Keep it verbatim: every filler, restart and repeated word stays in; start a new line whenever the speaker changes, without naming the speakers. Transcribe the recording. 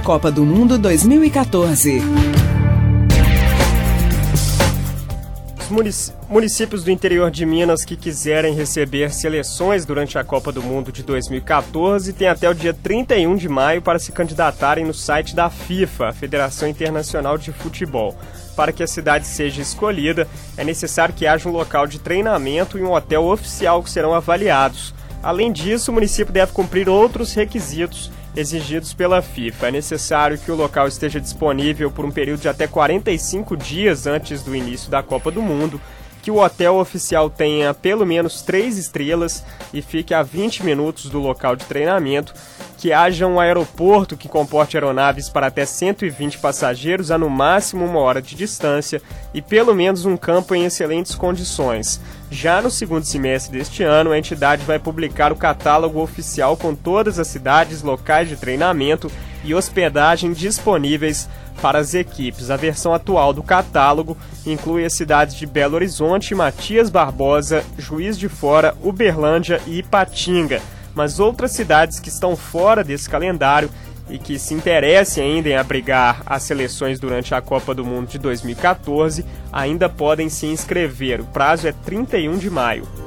Copa do Mundo dois mil e quatorze.
Os municípios do interior de Minas que quiserem receber seleções durante a Copa do Mundo de dois mil e quatorze têm até o dia trinta e um de maio para se candidatarem no site da FIFA, a Federação Internacional de Futebol. Para que a cidade seja escolhida, é necessário que haja um local de treinamento e um hotel oficial que serão avaliados. Além disso, o município deve cumprir outros requisitos exigidos pela FIFA. É necessário que o local esteja disponível por um período de até quarenta e cinco dias antes do início da Copa do Mundo, que o hotel oficial tenha pelo menos três estrelas e fique a vinte minutos do local de treinamento, que haja um aeroporto que comporte aeronaves para até cento e vinte passageiros a no máximo uma hora de distância e pelo menos um campo em excelentes condições. Já no segundo semestre deste ano, a entidade vai publicar o catálogo oficial com todas as cidades, locais de treinamento e hospedagem disponíveis para as equipes. A versão atual do catálogo inclui as cidades de Belo Horizonte, Matias Barbosa, Juiz de Fora, Uberlândia e Ipatinga. Mas outras cidades que estão fora desse calendário e que se interessem ainda em abrigar as seleções durante a Copa do Mundo de dois mil e quatorze ainda podem se inscrever. O prazo é trinta e um de maio.